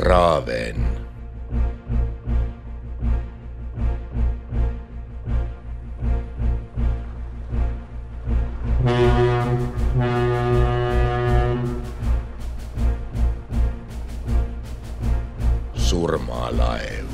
Raven. Surmalaev.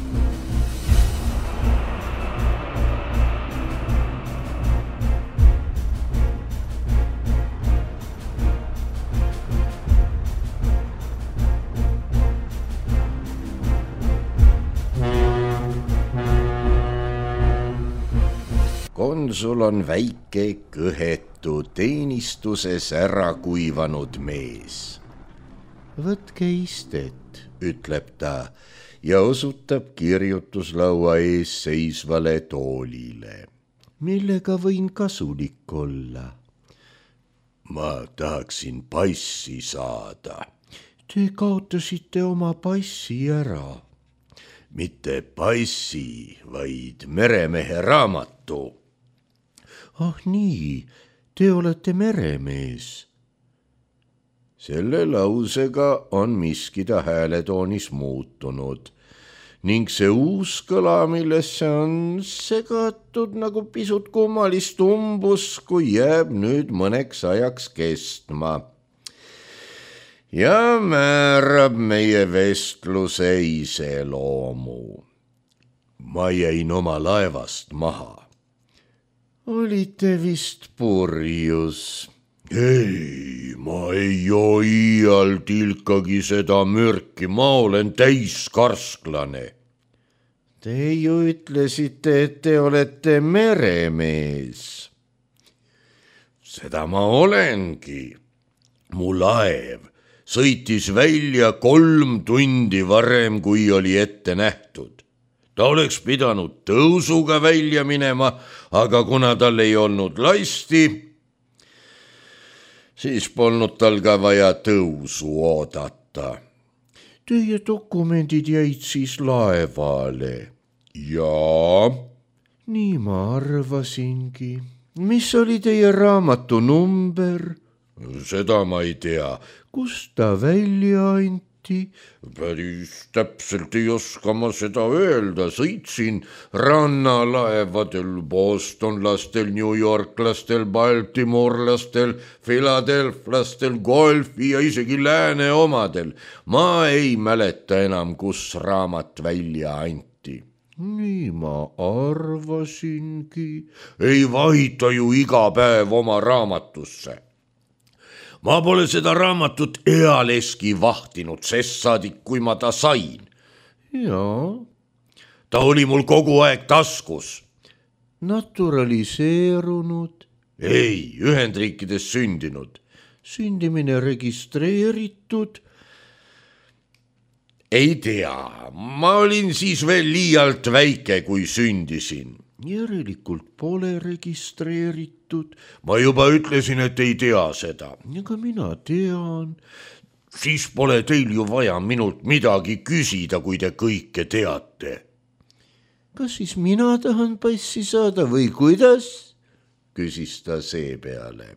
Konsul on väike, kõhetu, teenistuses ära kuivanud mees. Võtke istet, ütleb ta ja osutab kirjutuslaua ees seisvale toolile. Millega võin kasulik olla? Ma tahaksin passi saada. Te kaotasite oma passi ära. Mitte passi, vaid meremehe raamatu. Ah nii, te olete meremees. Selle lausega on miski ta hääletoonis muutunud ning see uus kõla, millesse on segatud nagu pisut kummalist umbusku, jääb nüüd mõneks ajaks kestma ja määrab meie vestluse iseloomu. Ma jäin oma laevast maha. Olite vist purjus. Ei, ma ei joo iial tilkagi seda mürki, ma olen täiskarsklane. Te ju ütlesite, et te olete meremees. Seda ma olengi. Mu laev sõitis välja 3 tundi varem, kui oli ette nähtud. Ta oleks pidanud tõusuga välja minema, aga kuna tal ei olnud lasti, siis polnud tal ka vaja tõusu oodata. Teie dokumendid jäid siis laevale. Jaa. Nii ma arvasingi. Mis oli teie raamatu number? Seda ma ei tea. Kust ta välja anti? Päris täpselt ei oska ma seda öelda. Sõitsin rannalaevadel, bostonlastel, newyorklastel, baltimorlastel, filadelflastel, golfi ja isegi lääne omadel. Ma ei mäleta enam, kus raamat välja anti. Nii ma arvasingi. Ei vahita ju iga päev oma raamatusse. Ma pole seda raamatut ealeski vahtinud, sest saadik, kui ma ta sain. Jaa. Ta oli mul kogu aeg taskus. Naturaliseerunud? Ei, Ühendriikides sündinud. Sündimine registreeritud? Ei tea, ma olin siis veel liialt väike, kui sündisin. Järelikult pole registreeritud. Ma juba ütlesin, et ei tea seda. Ega mina tean. Siis pole teil ju vaja minult midagi küsida, kui te kõike teate. Kas siis mina tahan passi saada või kuidas? Küsis ta seepeale.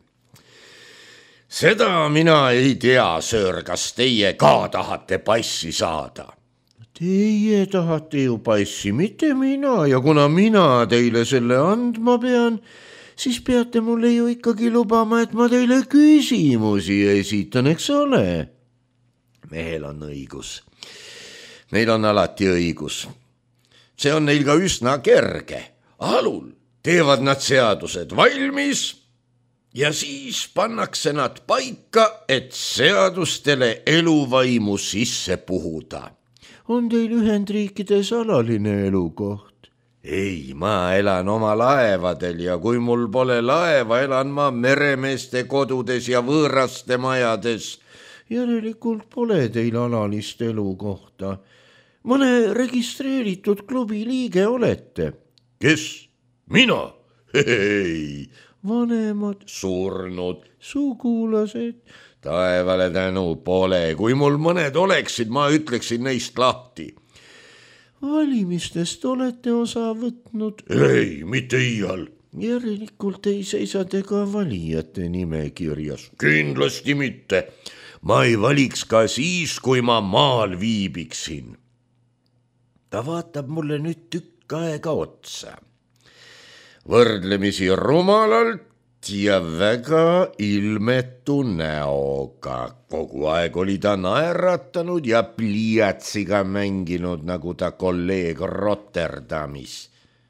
Seda mina ei tea, söör, kas teie ka tahate passi saada? Teie tahate ju passi, mitte mina, ja kuna mina teile selle andma pean, siis peate mulle ju ikkagi lubama, et ma teile küsimusi esitan, eks ole? Mehel on õigus. Neil on alati õigus. See on neil ka üsna kerge. Alul teevad nad seadused valmis ja siis pannakse nad paika, et seadustele eluvaimu sisse puhuda. On teil Ühendriikides alaline elukoht? Ei, ma elan oma laevadel ja kui mul pole laeva, elan ma meremeeste kodudes ja võõraste majades. Järelikult pole teil alalist elukohta. Mõne registreeritud klubi liige olete. Kes? Mina? Hei, vanemad, surnud, sugulased. Taevale tänu pole. Kui mul mõned oleksid, ma ütleksin neist lahti. Valimistest olete osa võtnud? Ei, mitte iial. Järelikult ei seisa te ka valijate nimekirjas. Kindlasti mitte. ma ei valiks ka siis, kui ma maal viibiksin. ta vaatab mulle nüüd tükk aega otsa. võrdlemisi rumalalt ja väga ilmetu näoga. kogu aeg oli ta naeratanud ja pliiatsiga mänginud, nagu ta kolleeg Rotterdamis.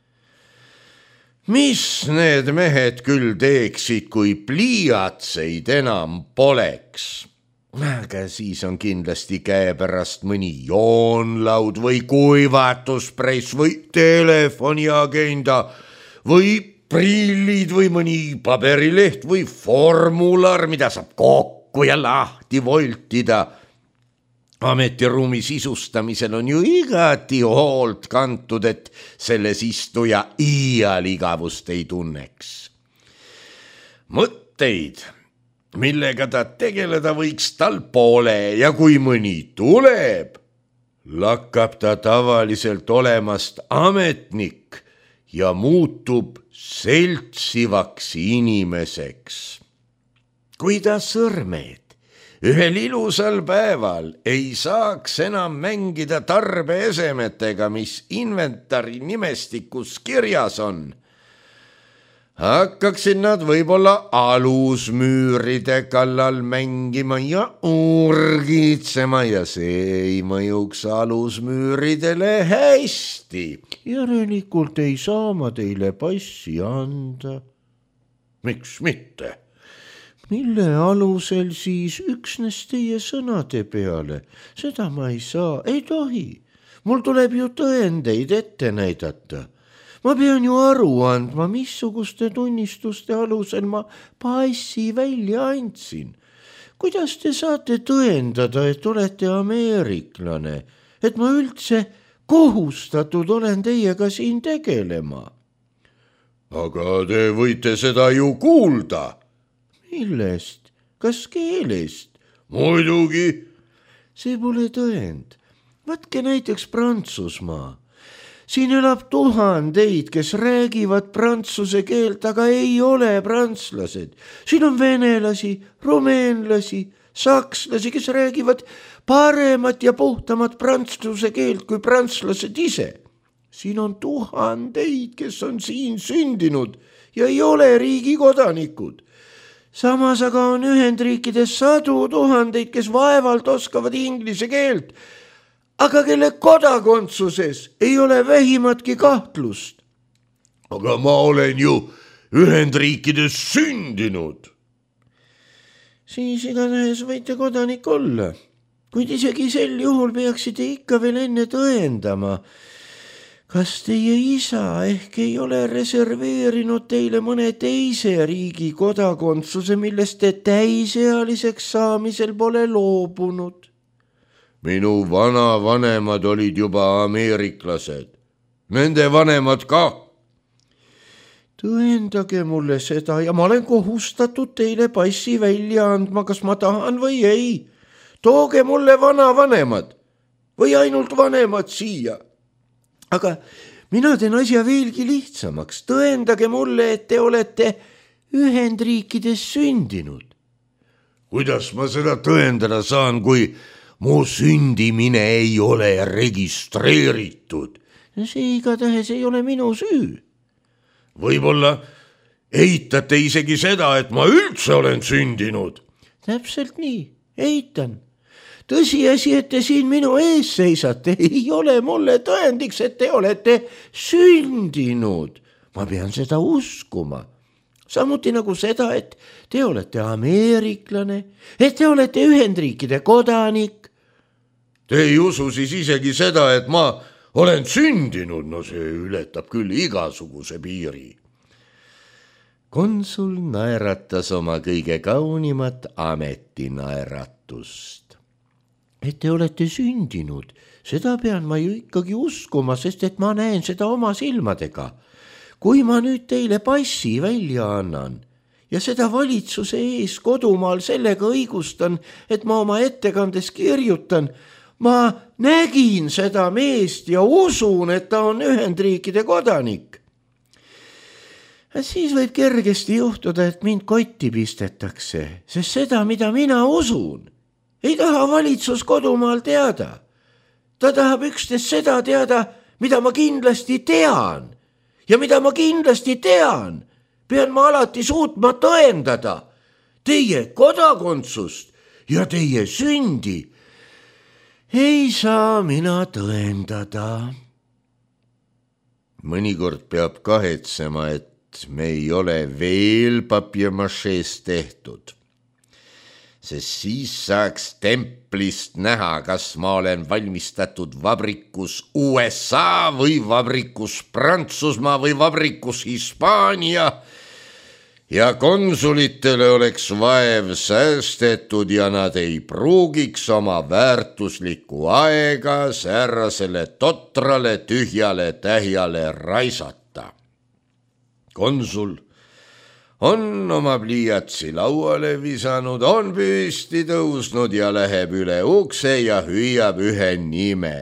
mis need mehed küll teeksid, kui pliiatseid enam poleks? aga siis on kindlasti käepärast mõni joonlaud või kuivatuspress või telefoniagenda või prillid või mõni paberileht või formular, mida saab kokku ja lahti voltida. ametiruumi sisustamisel on ju igati hoolt kantud, et selles istuja iial igavust ei tunneks. mõtteid, millega ta tegeleda võiks, tal pole ja kui mõni tuleb, lakkab ta tavaliselt olemast ametnik ja muutub seltsivaks inimeseks. kui ta sõrmed ühel ilusal päeval ei saaks enam mängida tarbeesemetega, mis inventari nimestikus kirjas on, hakkaksid nad võib-olla alusmüüride kallal mängima ja urgitsema ja see ei mõjuks alusmüüridele hästi. järelikult ei saa ma teile passi anda. miks mitte? mille alusel siis üksnes teie sõnade peale? seda ma ei saa, ei tohi. mul tuleb ju tõendeid ette näidata. ma pean ju aru andma, missuguste tunnistuste alusel ma passi välja andsin. kuidas te saate tõendada, et olete ameeriklane, et ma üldse kohustatud olen teiega siin tegelema? aga te võite seda ju kuulda. millest? kas keelest? muidugi. see pole tõend. võtke näiteks Prantsusmaa. siin elab tuhandeid, kes räägivad prantsuse keelt, aga ei ole prantslased. siin on venelasi, rumeenlasi, sakslasi, kes räägivad paremat ja puhtamat prantsuse keelt kui prantslased ise. siin on tuhandeid, kes on siin sündinud ja ei ole riigi kodanikud. samas aga on Ühendriikides sadu tuhandeid, kes vaevalt oskavad inglise keelt, aga kelle kodakondsuses ei ole vähimatki kahtlust. aga ma olen ju Ühendriikides sündinud. siis igatahes võite kodanik olla, kuid isegi sel juhul peaksite ikka veel enne tõendama, kas teie isa ehk ei ole reserveerinud teile mõne teise riigi kodakondsuse, millest te täisealiseks saamisel pole loobunud? minu vanavanemad olid juba ameeriklased. Nende vanemad ka. tõendage mulle seda ja ma olen kohustatud teile passi välja andma, kas ma tahan või ei. tooge mulle vanavanemad või ainult vanemad siia. aga mina teen asja veelgi lihtsamaks. tõendage mulle, et te olete Ühendriikides sündinud. kuidas ma seda tõendada saan, kui mu sündimine ei ole registreeritud? see igatahes ei ole minu süü. võib-olla eitate isegi seda, et ma üldse olen sündinud? täpselt nii, eitan. tõsiasi, et te siin minu ees seisate, ei ole mulle tõendiks, et te olete sündinud. ma pean seda uskuma. samuti nagu seda, et te olete ameeriklane, et te olete Ühendriikide kodanik. Te ei usu siis isegi seda, et ma olen sündinud? no see ületab küll igasuguse piiri. konsul naeratas oma kõige kaunimat ametinaeratust. et te olete sündinud, seda pean ma ju ikkagi uskuma, sest et ma näen seda oma silmadega. kui ma nüüd teile passi välja annan ja seda valitsuse ees kodumaal sellega õigustan, et ma oma ettekandes kirjutan, ma nägin seda meest ja usun, et ta on Ühendriikide kodanik. siis võib kergesti juhtuda, et mind kotti pistetakse, sest seda, mida mina usun, ei taha valitsus kodumaal teada. Ta tahab üksteist seda teada, mida ma kindlasti tean. Ja mida ma kindlasti tean, pean ma alati suutma tõendada. Teie kodakondsust ja teie sündi ei saa mina tõendada. Mõnikord peab kahetsema, et me ei ole veel papier-macheest tehtud. Sest siis saaks templist näha, kas ma olen valmistatud vabrikus USA või vabrikus Prantsusmaa või vabrikus Hispaania ja konsulitele oleks vaev säästetud ja nad ei pruugiks oma väärtuslikku aega säärasele totrale tühjale tähjale raisata. Konsul on oma pliiatsi lauale visanud, on püsti tõusnud ja läheb üle ukse ja hüüab ühe nime.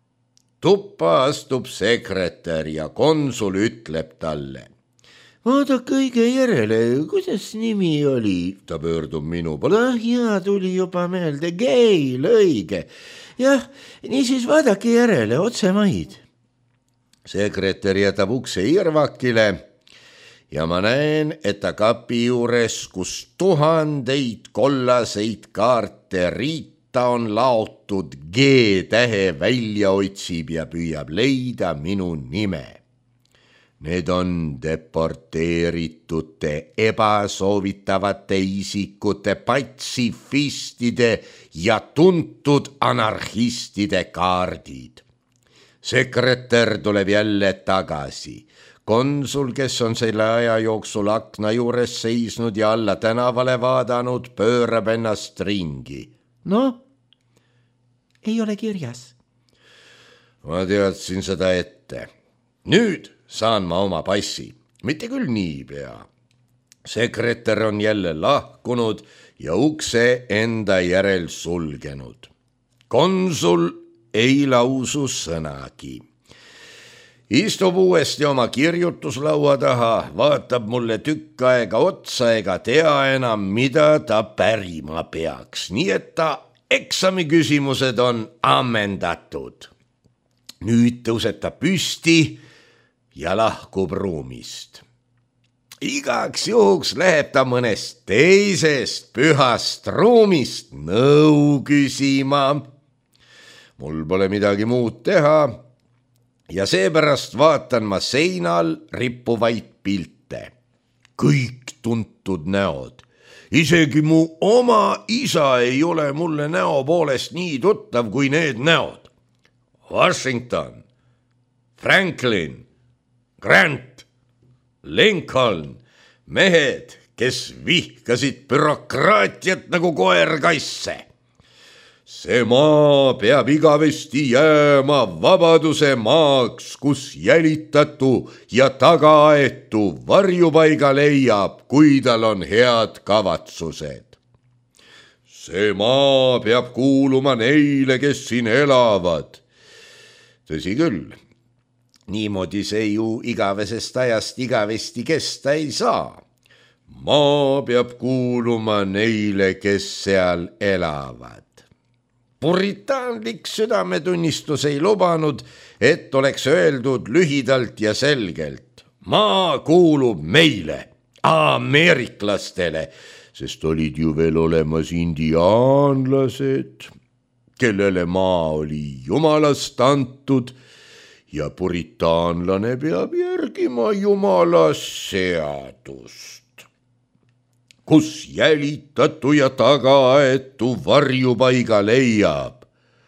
Tuppa astub sekretär ja konsul ütleb talle. Vaadake õige järele, kuidas nimi oli? Ta pöördub minu poole. Jaa, tuli juba meelde. Geil, õige. Jah, niisiis vaadake järele, otse maid. Sekretär jätab ukse irvakile ja ma näen, et ta kapi juures, kus 1000 kollaseid kaarte riita on laotud, G-tähe välja otsib ja püüab leida minu nime. Need on deporteeritute, ebasoovitavate isikute, patsifistide ja tuntud anarhistide kaardid. Sekretär tuleb jälle tagasi. Konsul, kes on selle aja jooksul akna juures seisnud ja alla tänavale vaadanud, pöörab ennast ringi. No, ei ole kirjas. Ma teadsin seda ette. Nüüd saan ma oma passi, mitte küll niipea. Sekretär on jälle lahkunud ja ukse enda järel sulgenud. Konsul ei lausu sõnagi. Istub uuesti oma kirjutuslaua taha, vaatab mulle tükk aega otsa ega tea enam, mida ta pärima peaks, nii et ta eksami küsimused on ammendatud. Nüüd tõuseb ta püsti ja lahkub ruumist. Igaks juhuks läheb ta mõnest teisest pühast ruumist nõu küsima. Mul pole midagi muud teha ja seepärast vaatan ma seinal rippuvaid pilte. Kõik tuntud näod. Isegi mu oma isa ei ole mulle näo poolest nii tuttav kui need näod. Washington, Franklin, Grant, Lincoln, mehed, kes vihkasid bürokraatiat nagu koer kasse. See maa peab igavesti jääma vabaduse maaks, kus jälitatu ja tagaaetu varjupaiga leiab, kui tal on head kavatsused. See maa peab kuuluma neile, kes siin elavad. Tõsi küll, niimoodi see ju igavesest ajast igavesti kesta ei saa. Maa peab kuuluma neile, kes seal elavad. Puritaanlik südametunnistus ei lubanud, et oleks öeldud lühidalt ja selgelt. Maa kuulub meile, ameeriklastele, sest olid ju veel olemas indiaanlased, kellele maa oli jumalast antud ja puritaanlane peab järgima jumala seadust. Kus jälitatu ja tagaaetu varjupaiga leiab.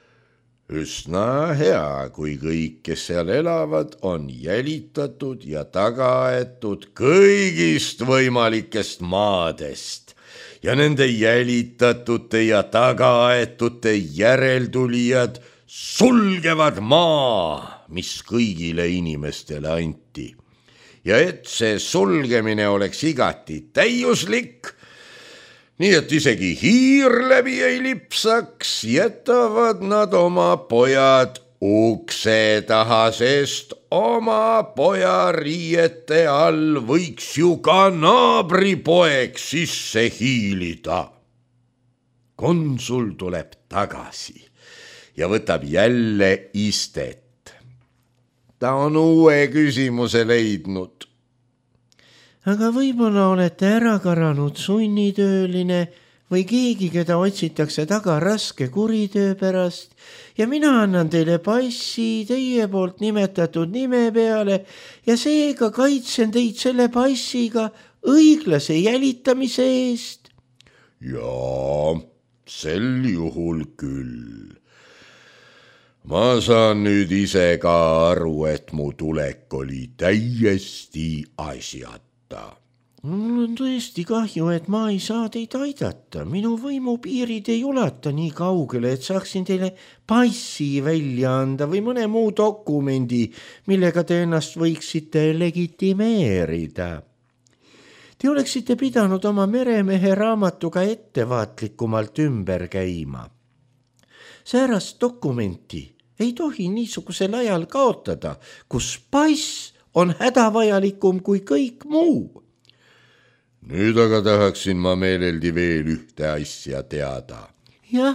Üsna hea, kui kõik, kes seal elavad, on jälitatud ja tagaaetud kõigist võimalikest maadest ja nende jälitatute ja tagaaetute järeltulijad sulgevad maa, mis kõigile inimestele anti. Ja et see sulgemine oleks igati täiuslik, nii et isegi hiir läbi ei lipsaks, jätavad nad oma pojad ukse taha, sest oma poja riiete all võiks ju ka naabripoeg sisse hiilida. konsul tuleb tagasi ja võtab jälle istet. Ta on uue küsimuse leidnud. Aga võib-olla olete ära karanud sunnitööline või keegi, keda otsitakse taga raske kuritöö pärast ja mina annan teile passi teie poolt nimetatud nime peale ja seega kaitsen teid selle passiga õiglase jälitamise eest. Jaa, sel juhul küll. Ma saan nüüd ise ka aru, et mu tulek oli täiesti asjata. Mul on tõesti kahju, et ma ei saa teid aidata. Minu võimupiirid ei ulata nii kaugele, et saaksin teile passi välja anda või mõne muu dokumendi, millega te ennast võiksite legitimeerida. Te oleksite pidanud oma meremehe raamatuga ettevaatlikumalt ümber käima. Säärast dokumenti ei tohi niisugusel ajal kaotada, kus pass on hädavajalikum kui kõik muu. Nüüd aga tahaksin ma meeleldi veel ühte asja teada. Jah.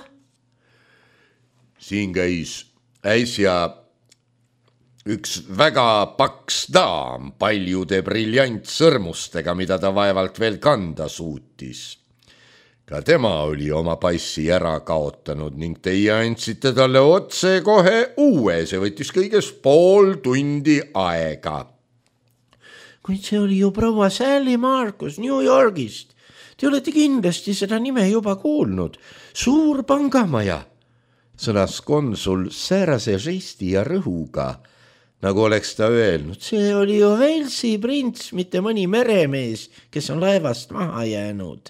Siin käis äsja üks väga paks daam paljude briljantsõrmustega, mida ta vaevalt veel kanda suutis. Ka tema oli oma passi ära kaotanud ning teie andsite talle otse kohe uue, see võttis kõigest pool tundi aega. Kuid see oli ju proua Sally Marcus New Yorgist. Te olete kindlasti seda nime juba kuulnud. Suur pangamaja, sõnas konsul säärase žesti ja rõhuga, nagu oleks ta öelnud. See oli ju Velsi prints, mitte mõni meremees, kes on laevast maha jäänud.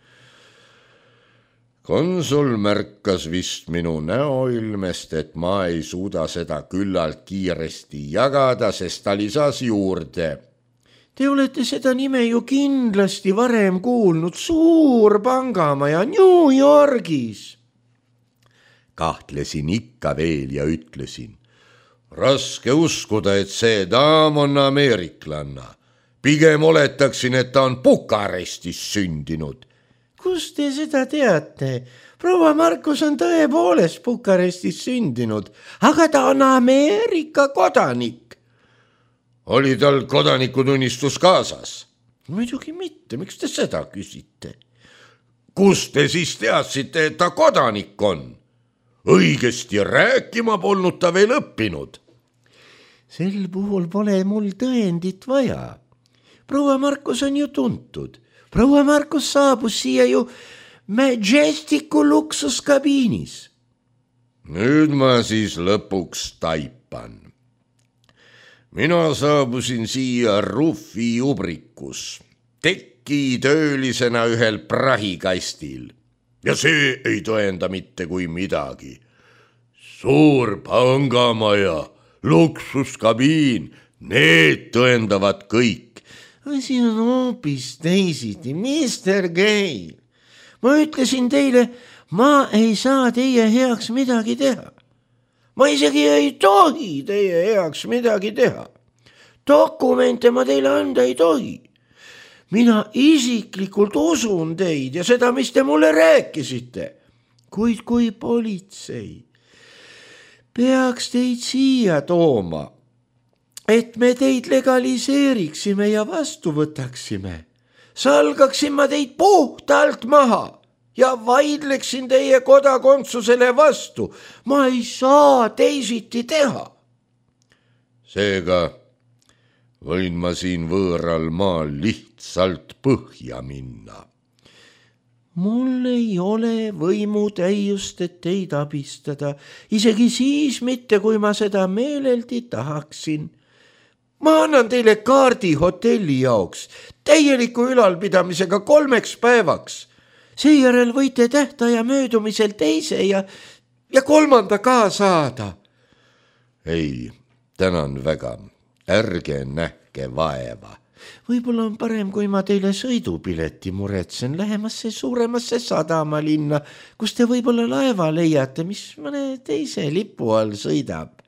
Konsul märkas vist minu näoilmest, et ma ei suuda seda küllalt kiiresti jagada, sest ta lisas juurde. Te olete seda nime ju kindlasti varem kuulnud. Suur pangamaja New Yorgis. Kahtlesin ikka veel ja ütlesin. Raske uskuda, et see daam on ameeriklanna. Pigem oletaksin, et ta on Bukarestis sündinud. Kus te seda teate? Proua Markus on tõepoolest Bukarestis sündinud, aga ta on Ameerika kodanik. Oli tal kodanikutunnistus kaasas? Muidugi mitte, miks te seda küsite? Kus te siis teadsite, et ta kodanik on? Õigesti rääkima polnud ta veel õppinud. Sel puhul pole mul tõendit vaja. Proua Markus on ju tuntud. Proua Markus saabus siia ju Majesticu luksuskabiinis. Nüüd ma siis lõpuks taipan. Mina saabusin siia Ruffi ubrikus, tekitöölisena ühel prahikastil. Ja see ei tõenda mitte kui midagi. Suur pangamaja, luksuskabiin, need tõendavad kõik. Asi on hoopis teisiti, Mr. Gale. Ma ütlesin teile, ma ei saa teie heaks midagi teha. Ma isegi ei tohi teie heaks midagi teha. Dokumente ma teile anda ei tohi. Mina isiklikult usun teid ja seda, mis te mulle rääkisite. Kuid kui politsei peaks teid siia tooma, et me teid legaliseeriksime ja vastu võtaksime, salgaksin ma teid puhtalt maha ja vaidleksin teie kodakondsusele vastu. Ma ei saa teisiti teha. Seega võin ma siin võõral maal lihtsalt põhja minna. Mul ei ole võimutäiust, et teid abistada, isegi siis mitte, kui ma seda meeleldi tahaksin. Ma annan teile kaardi hotelli jaoks, täieliku ülalpidamisega 3 päevaks. Seejärel võite tähtaja möödumisel teise ja 3. ka saada. Ei, tänan väga. Ärge nähke vaeva. Võib-olla on parem, kui ma teile sõidupileti muretsen lähemasse suuremasse sadamalinna, kus te võib-olla laeva leiate, mis mõne teise lipu all sõidab.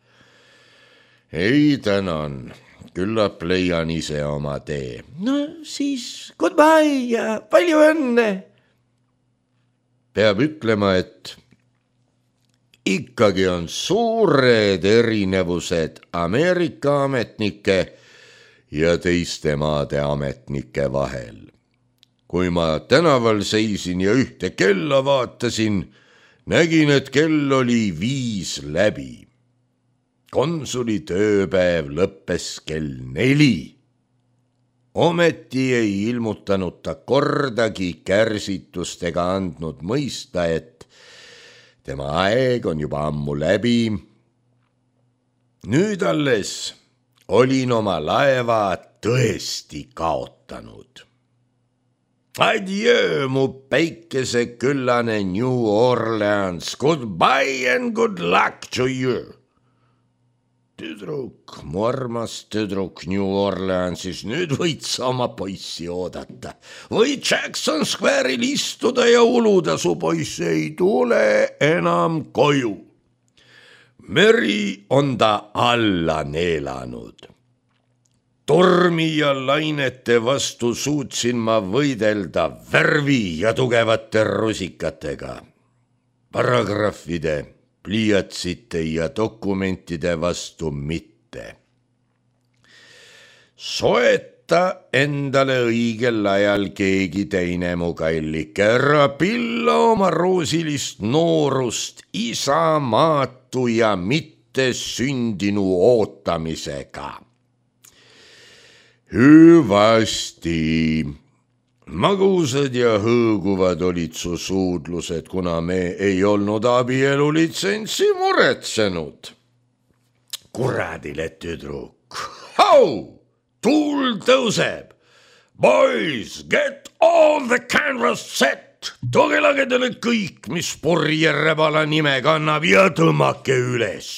Ei, tänan. Küllap leian ise oma tee. No siis goodbye ja palju õnne! peab ütlema, et ikkagi on suured erinevused Ameerika ametnike ja teiste maade ametnike vahel. Kui ma tänaval seisin ja ühte kella vaatasin, nägin, et kell oli 5 läbi. Konsuli tööpäev lõppes kell 4. Ometi ei ilmutanud ta kordagi kärsitust ega andnud mõista, et tema aeg on juba ammu läbi. Nüüd alles olin oma laeva tõesti kaotanud. Adieu, mu päikeseküllane New Orleans, goodbye and good luck to you. Tüdruk, mu armas tüdruk New Orleansis, nüüd võid sa oma poissi oodata. Võid Jackson Square'il istuda ja uluda, su poiss ei tule enam koju. Meri on ta alla neelanud. Tormi ja lainete vastu suutsin ma võidelda värvi ja tugevate rusikatega. Paragrahvide, pliiatsite ja dokumentide vastu mitte. Soeta endale õigel ajal keegi teine, mu kallike, ära pilla oma roosilist noorust isamaatu ja mitte sündinu ootamisega. Hüvasti. Magusad ja hõõguvad olid su suudlused, kuna me ei olnud abielulitsentsi muretsenud. Kuradile tüdruk. Hau! Tuul tõuseb. Boys, get all the canvas set. Tooge lagedale kõik, mis purjerebala nime kannab ja tõmmake üles.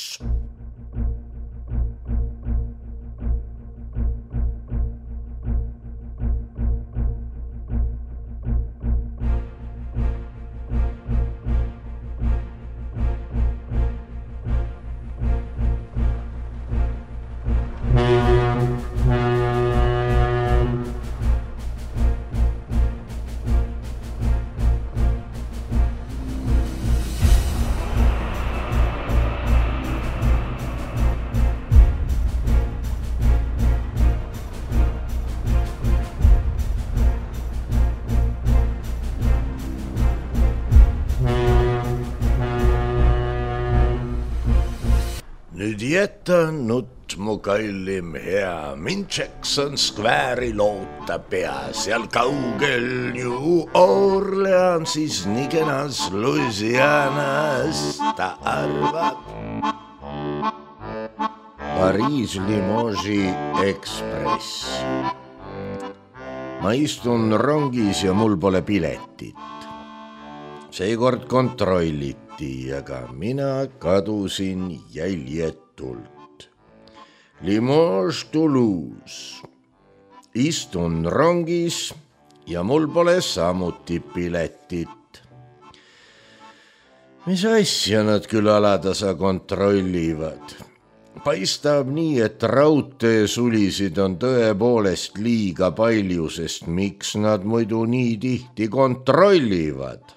Nüüd jäta nutt, mu kallim hea, mind Jackson Square'il ootab pea, seal kaugel New Orleansis, nii kenas Louisianas, ta arvab. Pariis-Limoges Express. Ma istun rongis ja mul pole piletit. Seekord kontrolliti, aga mina kadusin jäljetult. Limoges, Toulouse. Istun rongis ja mul pole samuti piletit. Mis asja nad küll alatasa kontrollivad? Paistab nii, et raudteesulisid on tõepoolest liiga palju, sest miks nad muidu nii tihti kontrollivad?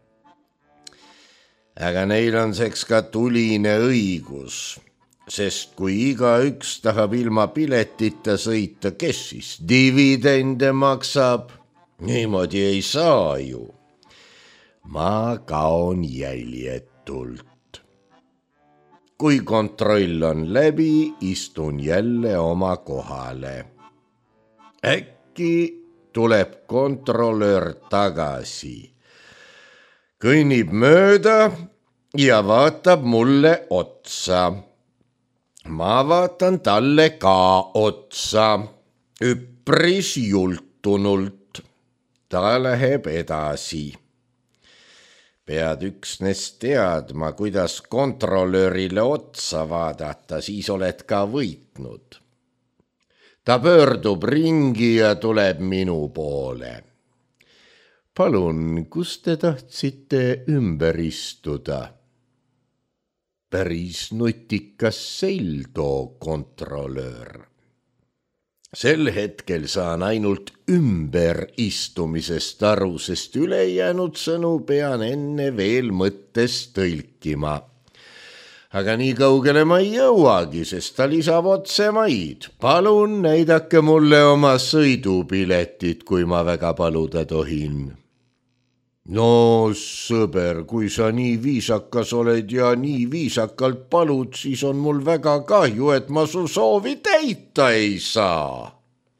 Aga neil on seks ka tuline õigus, sest kui igaüks tahab ilma piletita sõita, kes siis dividende maksab? Niimoodi ei saa ju. Ma kaon jäljetult. Kui kontroll on läbi, istun jälle oma kohale. Äkki tuleb kontrolöör tagasi. Kõnnib mööda ja vaatab mulle otsa. Ma vaatan talle ka otsa, üpris jultunult. Ta läheb edasi. Pead üksnes teadma, kuidas kontrolöörile otsa vaadata, siis oled ka võitnud. Ta pöördub ringi ja tuleb minu poole. Palun, kus te tahtsite ümber istuda? Päris nutikas seil too kontrolöör. Sel hetkel saan ainult ümberistumisest aru, sest ülejäänud sõnu pean enne veel mõttes tõlkima. Aga nii kaugele ma ei jõuagi, sest ta lisab otsemaid. Palun näidake mulle oma sõidupiletit, kui ma väga paluda tohin. No sõber, kui sa nii viisakas oled ja nii viisakalt palud, siis on mul väga kahju, et ma su soovi täita ei saa.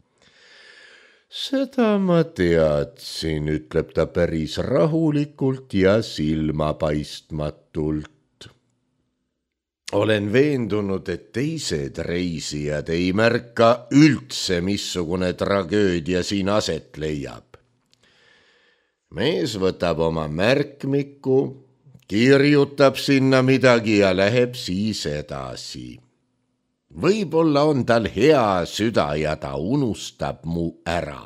Seda ma teadsin, ütleb ta päris rahulikult ja silmapaistmatult. Olen veendunud, et teised reisijad ei märka üldse, missugune tragöödia siin aset leiab. Mees võtab oma märkmiku, kirjutab sinna midagi ja läheb siis edasi. Võib-olla on tal hea süda ja ta unustab mu ära.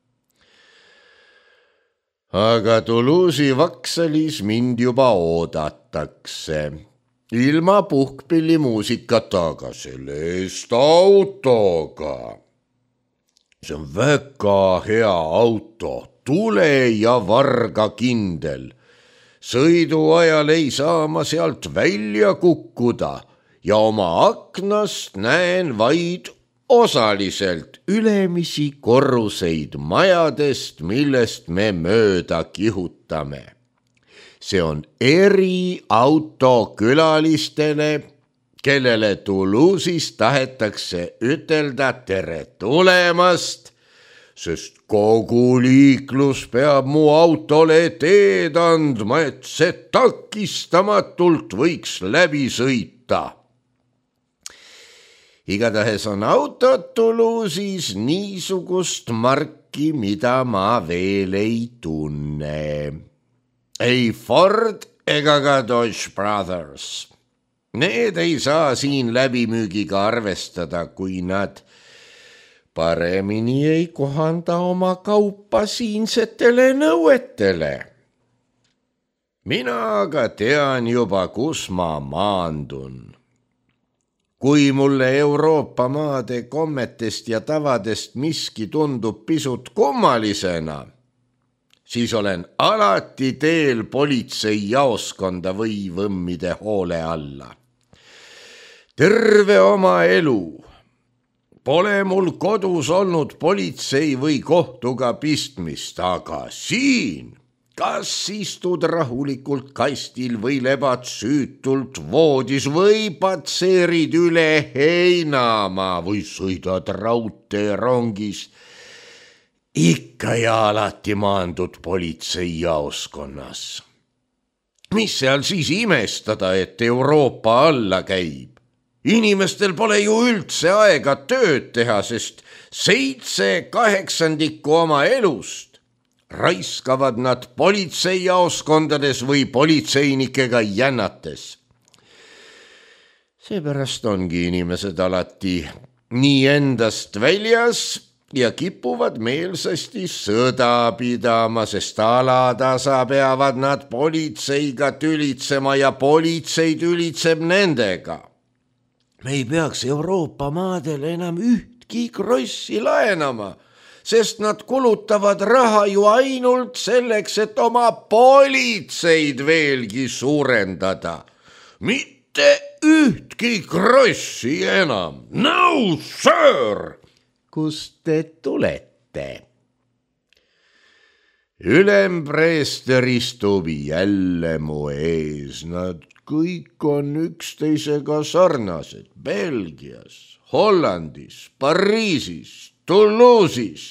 Aga Toulouse'i vaksalis mind juba oodatakse. Ilma puhkpillimuusikata, aga selle eest autoga. See on väga hea auto, tule ja varga kindel. Sõidu ajal ei saa ma sealt välja kukkuda ja oma aknast näen vaid osaliselt ülemisi korruseid majadest, millest me mööda kihutame. See on eriauto külalistele, kellele Toulouse'is tahetakse ütelda tere tulemast, sest kogu liiklus peab mu autole teed andma, et see takistamatult võiks läbi sõita. Igatahes on autod Toulouse'is niisugust marki, mida ma veel ei tunne. Ei Ford ega ka Dodge Brothers. Need ei saa siin läbimüügiga arvestada, kui nad paremini ei kohanda oma kaupa siinsetele nõuetele. Mina aga tean juba, kus ma maandun. Kui mulle Euroopa maade kommetest ja tavadest miski tundub pisut kummalisena, siis olen alati teel politseijaoskonda või võmmide hoole alla. Terve oma elu pole mul kodus olnud politsei või kohtuga pistmist, aga siin kas istud rahulikult kastil või lebad süütult voodis või patseerid üle heinamaa või sõidad raudteerongis, ikka ja alati maandud politseijaoskonnas. Mis seal siis imestada, et Euroopa alla käib? Inimestel pole ju üldse aega tööd teha, sest 7/8 oma elust raiskavad nad politseijaoskondades või politseinikega jännates. Seepärast ongi inimesed alati nii endast väljas ja kipuvad meelsasti sõda pidama, sest alatasa peavad nad politseiga tülitsema ja politsei tülitseb nendega. Me ei peaks Euroopa maadele enam ühtki krossi laenama, sest nad kulutavad raha ju ainult selleks, et oma politseid veelgi suurendada. Mitte ühtki krossi enam. No, sir! Kust te tulete? Ülempreester istub jälle mu ees. Nad kõik on üksteisega sarnased. Belgias, Hollandis, Pariisis, Toulouse'is.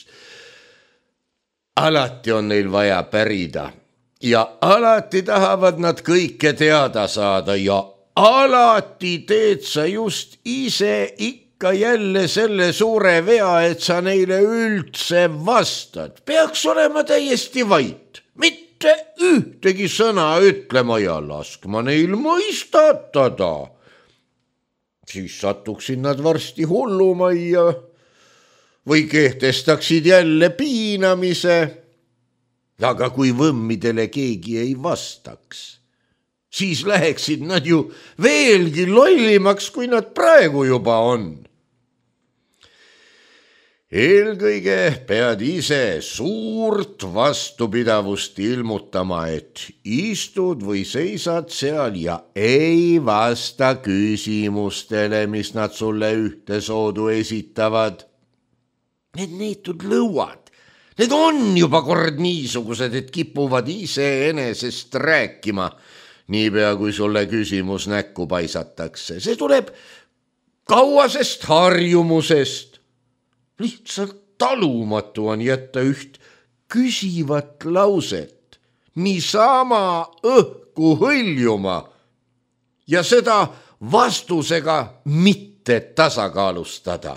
Alati on neil vaja pärida ja alati tahavad nad kõike teada saada ja alati teed sa just ise ikka jälle selle suure vea, et sa neile üldse vastad. Peaks olema täiesti vait, mitte ühtegi sõna ütlema ja laskma neil mõistatada. Siis satuksid nad varsti hullumajja või kehtestaksid jälle piinamise. Aga kui võmmidele keegi ei vastaks, siis läheksid nad ju veelgi lollimaks, kui nad praegu juba on. eelkõige pead ise suurt vastupidavust ilmutama, et istud või seisad seal ja ei vasta küsimustele, mis nad sulle ühtesoodu esitavad. Need neetud lõuad, need on juba kord niisugused, et kipuvad iseenesest rääkima, niipea kui sulle küsimus näkku paisatakse. See tuleb kauasest harjumusest. Lihtsalt talumatu on jätta üht küsivat lauset niisama õhku hõljuma ja seda vastusega mitte tasakaalustada.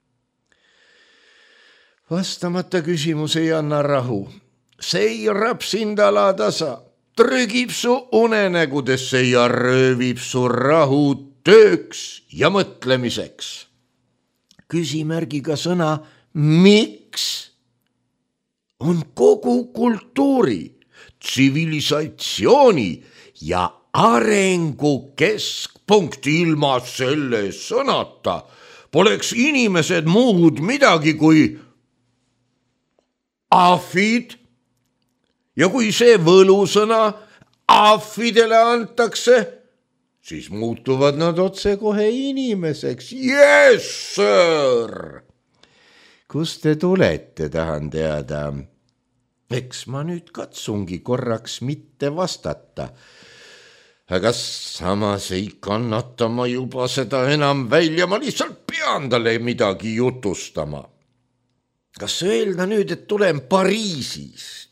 Vastamata küsimus ei anna rahu, seirab sind alatasa, trügib su unenägudesse ja röövib su rahu tööks ja mõtlemiseks. Küsimärgiga sõna miks on kogu kultuuri, tsivilisatsiooni ja arengu keskpunkt. Ilma selle sõnata poleks inimesed muud midagi kui ahvid. Ja kui see võlusõna ahvidele antakse, siis muutuvad nad otsekohe inimeseks. Yes, sir! Kus te tulete, tahan teada. Eks ma nüüd katsungi korraks mitte vastata. Aga samas ei kannata ma juba seda enam välja, ma lihtsalt pean talle midagi jutustama. Kas öelda nüüd, et tulen Pariisist?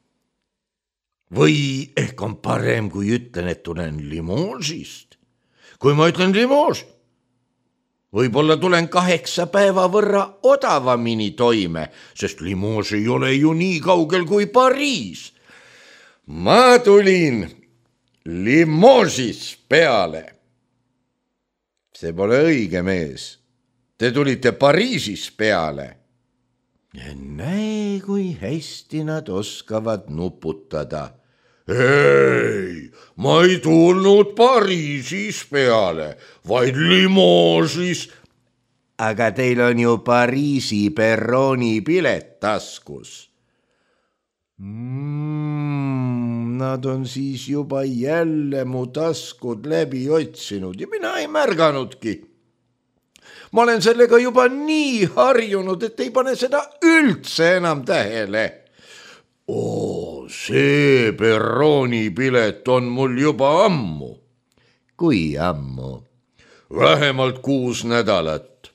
Või ehk on parem, kui ütlen, et tulen Limousist? Kui ma ütlen Limous, võib-olla tulen 8 päeva võrra odavamini toime, sest Limous ei ole ju nii kaugel kui Pariis. Ma tulin Limousis peale. See pole õige, mees. Te tulite Pariisis peale. Ja näe, kui hästi nad oskavad nuputada. Ei, ma ei tulnud Pariisis peale, vaid Limousis. Aga teil on ju Pariisi perrooni pilet taskus. Nad on siis juba jälle mu taskud läbi otsinud ja mina ei märganudki. Ma olen sellega juba nii harjunud, et ei pane seda üldse enam tähele. See perroonipilet on mul juba ammu. Kui ammu? Vähemalt 6 nädalat.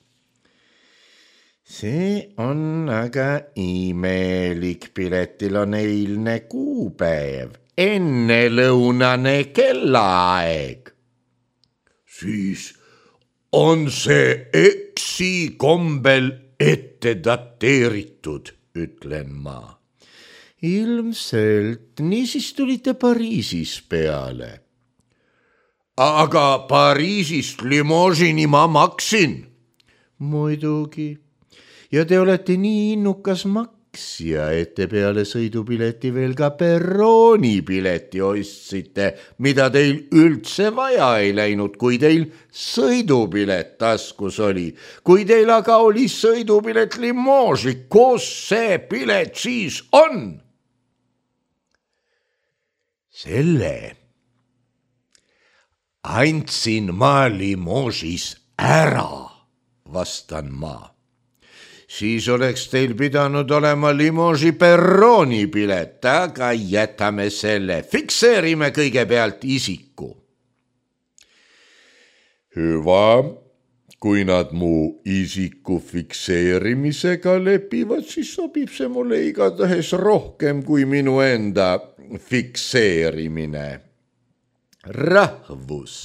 See on aga imelik. Piletil on eilne kuupäev, ennelõunane kellaaeg. Siis on see eksikombel ette dateeritud, ütlen ma. Ilmselt, niisiis tulite Pariisis peale. Aga Pariisist Limousini ma maksin. Muidugi. Ja te olete nii innukas maksja, et te peale sõidupileti veel ka perroonipileti ostsite, mida teil üldse vaja ei läinud, kui teil sõidupilet taskus oli. Kui teil aga oli sõidupilet Limousi, kus see pilet siis on? Selle andsin ma Limousis ära, vastan ma. Siis oleks teil pidanud olema Limousi perroonipilet, aga jätame selle, fikseerime kõigepealt isiku. Hüva, kui nad mu isiku fikseerimisega lepivad, siis sobib see mulle igatahes rohkem kui minu enda fikseerimine. Rahvus.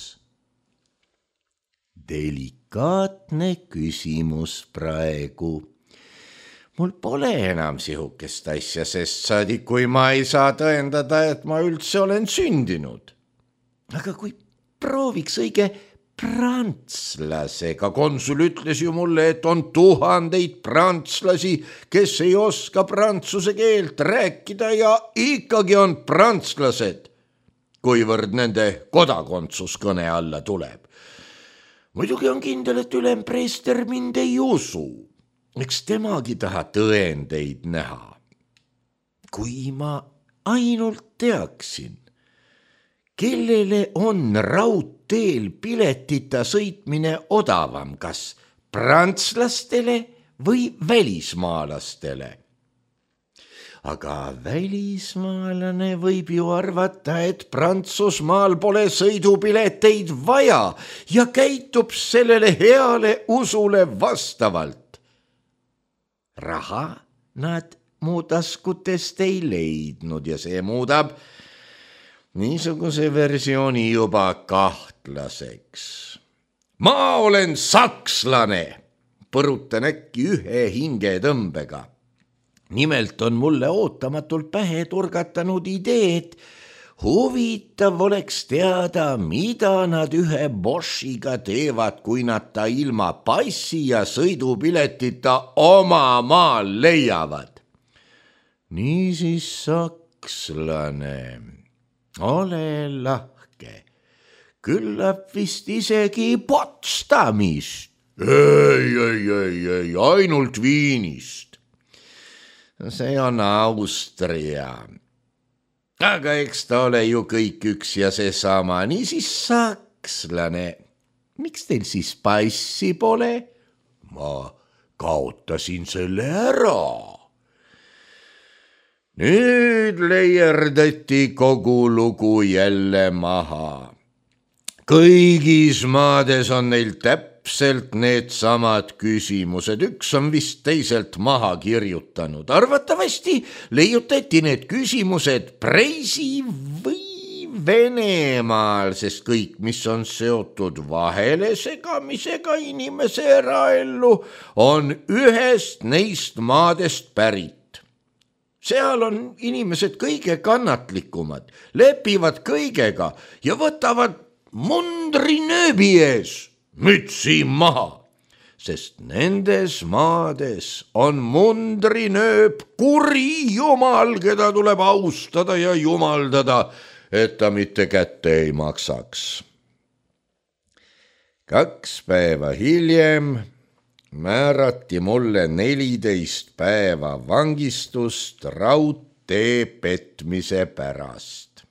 Delikaatne küsimus praegu. Mul pole enam sihukest asja, sest saadik, kui ma ei saa tõendada, et ma üldse olen sündinud. Aga kui prooviks õige prantslasega, konsul ütles ju mulle, et on 1000 prantslasi, kes ei oska prantsuse keelt rääkida ja ikkagi on prantslased, kuivõrd nende kodakondsus kõne alla tuleb. Muidugi on kindel, et ülempreester mind ei usu. eks temagi taha tõendeid näha. kui ma ainult teaksin, kellele on raudteel piletita sõitmine odavam, kas prantslastele või välismaalastele. aga välismaalane võib ju arvata, et Prantsusmaal pole sõidupileteid vaja ja käitub sellele heale usule vastavalt. raha nad mu taskutest ei leidnud ja see muudab niisuguse versiooni juba kahtlaseks. ma olen sakslane, põrutan äkki ühe hingetõmbega. nimelt on mulle ootamatult pähe turgatanud idee, et huvitav oleks teada, mida nad ühe Boschiga teevad, kui nad ta ilma passi ja sõidupiletita oma maal leiavad. niisiis, sakslane, ole lahke, küllap vist isegi Potsdamist. ei, ainult Viinist. see on Austria. aga eks ta ole ju kõik üks ja seesama, niisiis sakslane, miks teil siis passi pole? ma kaotasin selle ära. nüüd leierdati kogu lugu jälle maha. kõigis maades on neil täpselt needsamad küsimused, üks on vist teiselt maha kirjutanud. arvatavasti leiutati need küsimused Preisi või Venemaal, sest kõik, mis on seotud vahele segamisega inimese eraellu, on ühest neist maadest pärit. seal on inimesed kõige kannatlikumad, lepivad kõigega ja võtavad mundri nööbi ees mütsi maha, sest nendes maades on mundrinööp kuri jumal, keda tuleb austada ja jumaldada, et ta mitte kätte ei maksaks. 2 päeva hiljem määrati mulle 14 päeva vangistust raudtee petmise pärast.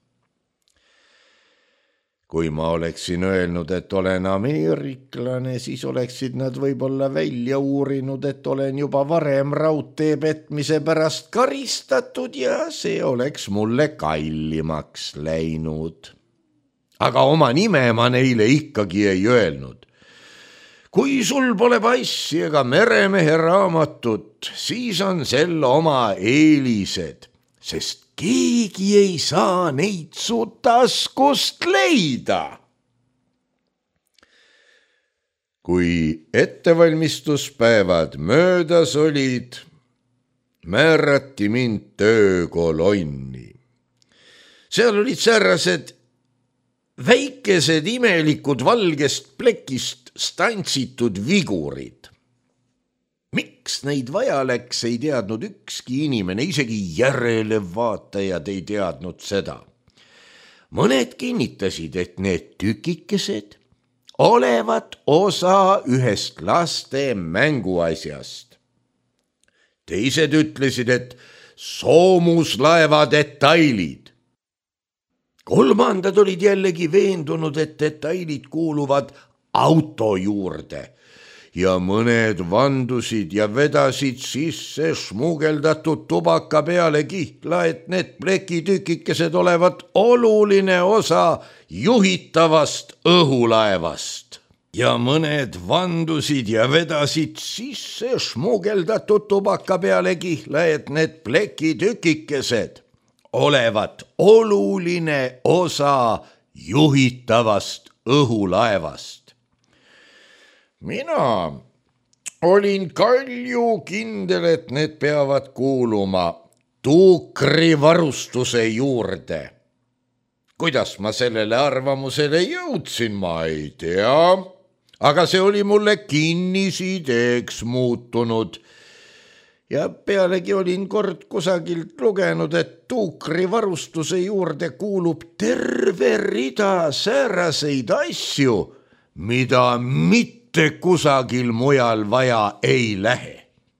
kui ma oleksin öelnud, et olen ameeriklane, siis oleksid nad võib-olla välja uurinud, et olen juba varem raudtee petmise pärast karistatud ja see oleks mulle kallimaks läinud. aga oma nime ma neile ikkagi ei öelnud. kui sul pole passi ega meremehe raamatut, siis on sel oma eelised, sest keegi ei saa neid su taskust leida. kui ettevalmistuspäevad möödas olid, määrati mind töökolonni. seal olid säärased väikesed imelikud valgest plekist stantsitud vigurid. miks neid vaja läks, ei teadnud ükski inimene, isegi järelevaatajad ei teadnud seda. mõned kinnitasid, et need tükikesed olevat osa ühest laste mänguasjast. teised ütlesid, et soomuslaeva detailid. kolmandad olid jällegi veendunud, et detailid kuuluvad auto juurde ja mõned vandusid ja vedasid sisse smugeldatud tubaka peale kihla, et need plekitükikesed olevat oluline osa juhitavast õhulaevast. ja mõned vandusid ja vedasid sisse smugeldatud tubaka peale kihla, et need plekitükikesed olevat oluline osa juhitavast õhulaevast. mina olin kalju kindel, et need peavad kuuluma tuukrivarustuse juurde. kuidas ma sellele arvamusele jõudsin, ma ei tea, aga see oli mulle kinnisideeks muutunud. ja pealegi olin kord kusagilt lugenud, et tuukrivarustuse juurde kuulub terve rida sääraseid asju, mida mitte kusagil mujal vaja ei lähe.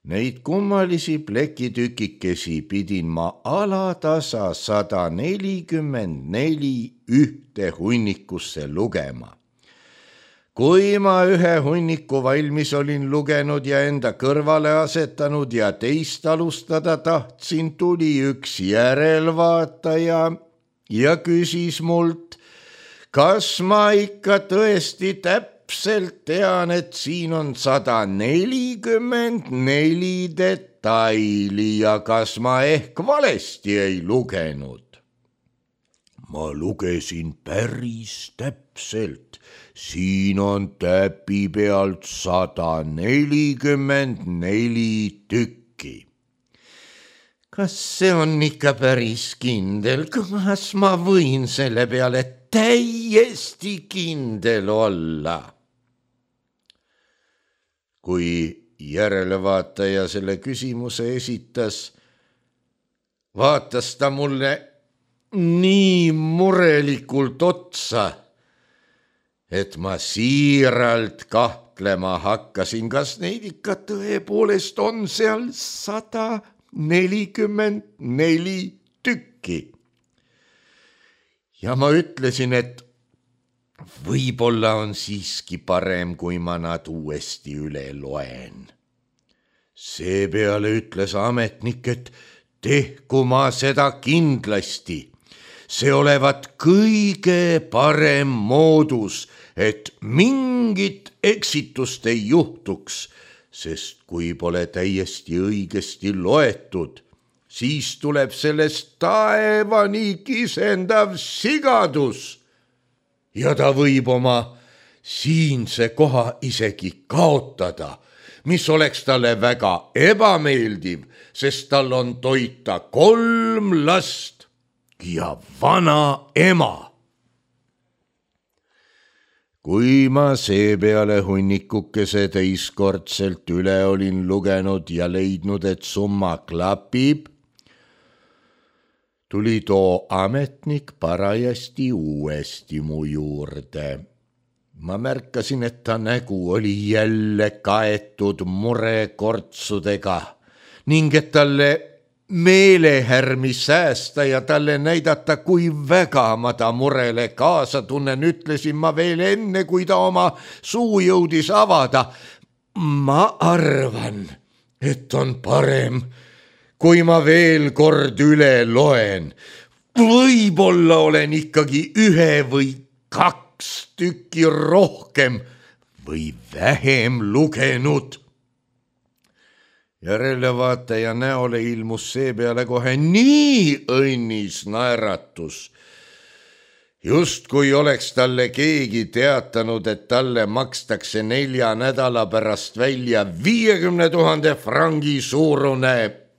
Neid kummalisi plekitükikesi pidin ma alatasa 144 ühte hunnikusse lugema. Kui ma ühe hunniku valmis olin lugenud ja enda kõrvale asetanud ja teist alustada tahtsin, tuli üks järelvaataja ja küsis mult, kas ma ikka tõesti täpselt tean, et siin on 144 detaili ja kas ma ehk valesti ei lugenud. Ma lugesin päris täpselt, siin on täpi pealt 144 tükki. Kas see on ikka päris kindel, kas ma võin selle peale täiesti kindel olla? Kui järelevaataja selle küsimuse esitas, vaatas ta mulle nii murelikult otsa, et ma siiralt kahtlema hakkasin, kas neid ikka tõepoolest on seal 144 tükki. Ja ma ütlesin, et võib-olla on siiski parem, kui ma nad uuesti üle loen. Seepeale ütles ametnik, et tehku ma seda kindlasti. See olevat kõige parem moodus, et mingit eksitust ei juhtuks, sest kui pole täiesti õigesti loetud, siis tuleb sellest taevani kisendav sigadus ja ta võib oma siinse koha isegi kaotada, mis oleks talle väga ebameeldiv, sest tal on toita 3 last ja vana ema. Kui ma seepeale hunnikukese teistkordselt üle olin lugenud ja leidnud, et summa klapib, tuli too ametnik parajasti uuesti mu juurde. Ma märkasin, et ta nägu oli jälle kaetud murekortsudega ning et talle meelehärmi säästa ja talle näidata, kui väga ma ta murele kaasa tunnen, ütlesin ma veel enne, kui ta oma suu jõudis avada. Ma arvan, et on parem, kui ma veel kord üle loen. Võib-olla olen ikkagi 1 või 2 tükki rohkem või vähem lugenud. Järelevaataja näole ilmus seepeale kohe nii õnnis naeratus. Just kui oleks talle keegi teatanud, et talle makstakse 4 nädala pärast välja 50 000 frangi suurune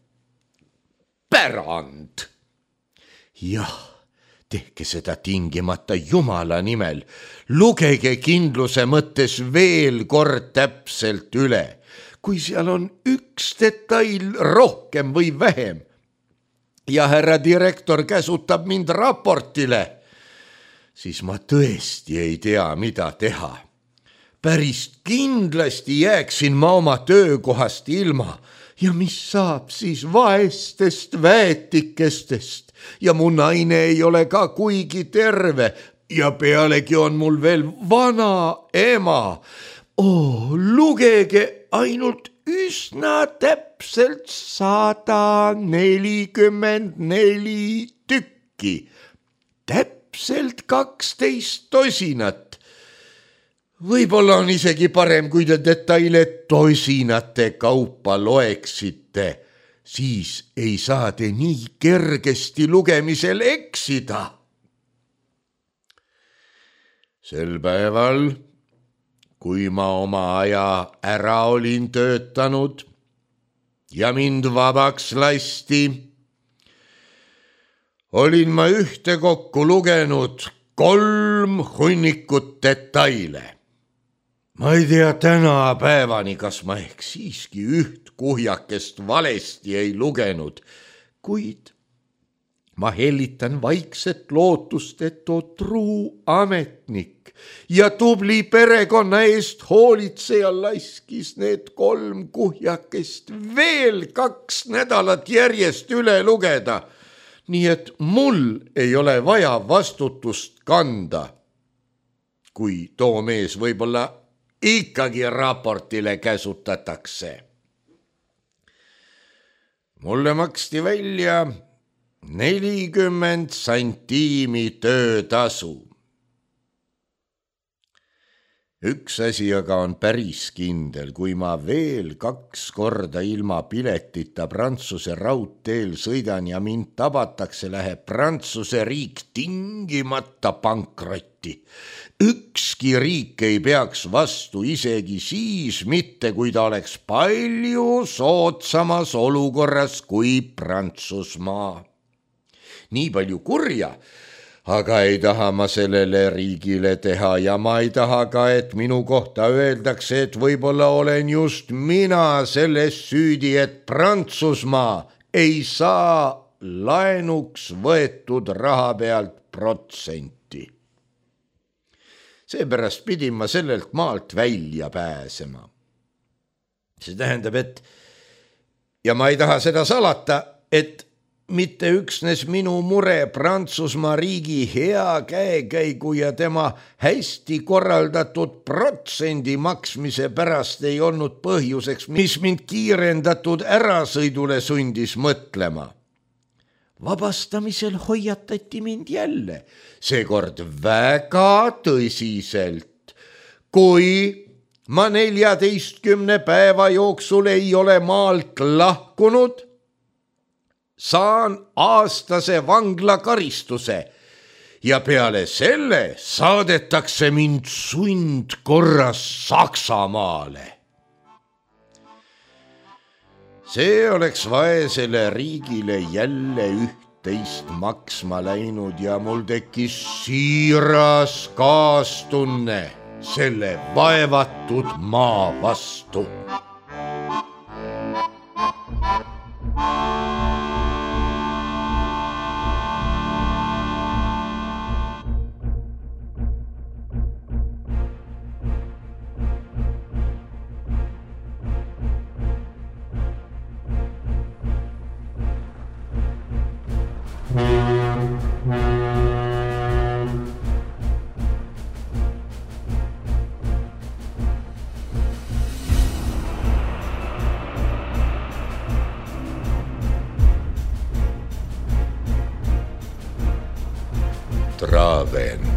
pärand. Jah, tehke seda tingimata Jumala nimel. Lugege kindluse mõttes veel kord täpselt üle. Kui seal on 1 detail rohkem või vähem ja härra direktor käsutab mind raportile, siis ma tõesti ei tea, mida teha. Päris kindlasti jääksin ma oma töökohast ilma ja mis saab siis vaestest väetikestest ja mu naine ei ole ka kuigi terve ja pealegi on mul veel vana ema. Lugege ainult üsna täpselt 144 tükki, täpselt 12 tosinat. Võib-olla on isegi parem, kui te detaile tosinate kaupa loeksite, siis ei saa te nii kergesti lugemisel eksida. Sel päeval, kui ma oma aja ära olin töötanud ja mind vabaks lasti, olin ma ühtekokku lugenud 3 hunnikut detaile. Ma ei tea tänapäevani, kas ma ehk siiski 1 kuhjakest valesti ei lugenud, kuid ma hellitan vaikset lootust, et too truu ametnik ja tubli perekonna eest hoolitseja laskis need 3 kuhjakest veel 2 nädalat järjest üle lugeda. Nii et mul ei ole vaja vastutust kanda. Kui too mees võib-olla ikkagi raportile käsutatakse. Mulle maksti välja 40 santiimi töötasu. Üks asi aga on päris kindel, kui ma veel 2 korda ilma piletita Prantsuse raudteel sõidan ja mind tabatakse, läheb Prantsuse riik tingimata pankrotti. Ükski riik ei peaks vastu isegi siis mitte, kui ta oleks palju soodsamas olukorras kui Prantsusmaa. Nii palju kurja, aga ei taha ma sellele riigile teha ja ma ei taha ka, et minu kohta öeldakse, et võib-olla olen just mina selles süüdi, et Prantsusmaa ei saa laenuks võetud raha pealt protsenti. Seepärast pidin ma sellelt maalt välja pääsema. See tähendab, ja ma ei taha seda salata, et mitte üksnes minu mure Prantsusmaa riigi hea käekäigu ja tema hästi korraldatud protsendi maksmise pärast ei olnud põhjuseks, mis mind kiirendatud ärasõidule sundis mõtlema. Vabastamisel hoiatati mind jälle, seekord väga tõsiselt. Kui ma 14 päeva jooksul ei ole maalt lahkunud, saan aastase vanglakaristuse ja peale selle saadetakse mind sundkorras Saksamaale. See oleks vaesele riigile jälle üht-teist maksma läinud ja mul tekkis siiras kaastunne selle vaevatud maa vastu. Traven.